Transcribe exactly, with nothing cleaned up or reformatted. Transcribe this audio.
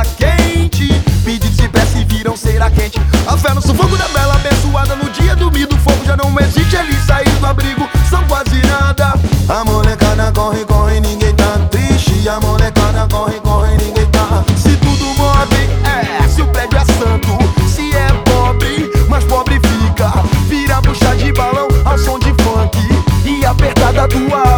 cera quente. Pedidos de pressa e viram cera quente. A fé no sufoco da bela abençoada. No dia dormido o fogo já não existe. Eles saíram do abrigo, são quase nada. A molecada corre, corre, ninguém tá triste. A molecada corre, corre, ninguém tá. Se tudo move, é, se o prédio é santo. Se é pobre, mais pobre fica. Vira bucha de balão ao som de funk e apertada do ar.